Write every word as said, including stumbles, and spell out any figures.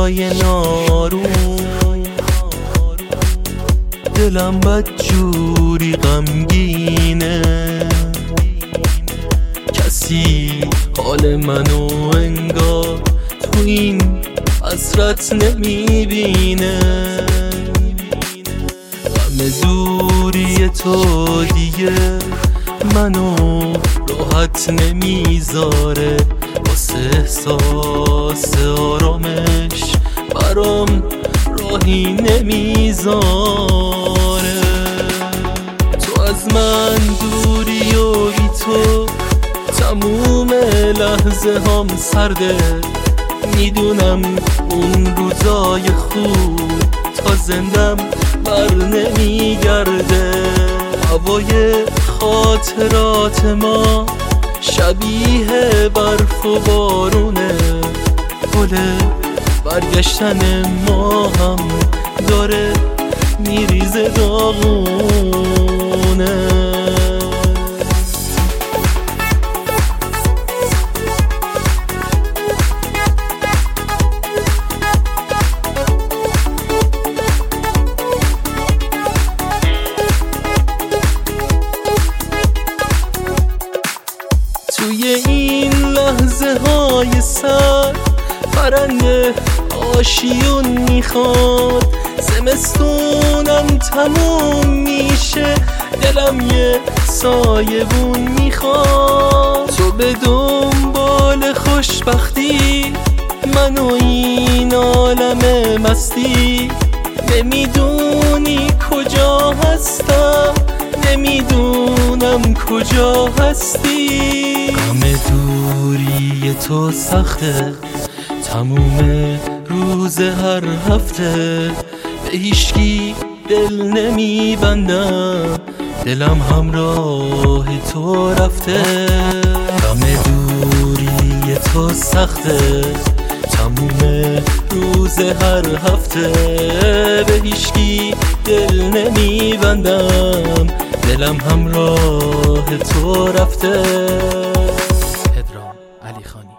شبای نارون دلم بدجوری غمگینه، کسی حال منو انگار تو این حسرت نمیبینه. غم دوری تو دیگه منو راحت نمیذاره، واسه احساس آرامش برام راهی نمیذاره. تو از من دوری و بی تو تموم لحظه هم سرده، میدونم اون روزای خوب تا زندم بر نمیگرده. هوای خاطرات ما شبیه برف و بارونه، گل برگشتن ما هم داره میریزه داغونه. توی این لحظه های سر پرنده آشیون میخواد، زمستونم تموم میشه دلم یه سایبون میخواد. تو به دنبال خوشبختی من و این عالم مستی، نمیدونی کجا هستم نمیدونم کجا هستی. غم دوری تو سخته تموم روز هر هفته، به هیچکی دل نمیبندم دلم همراه تو رفته. غم دوری تو سخته تموم روز هر هفته، به هیچکی دل نمیبندم دلم همراه تو رفته. پدرام علی خانی.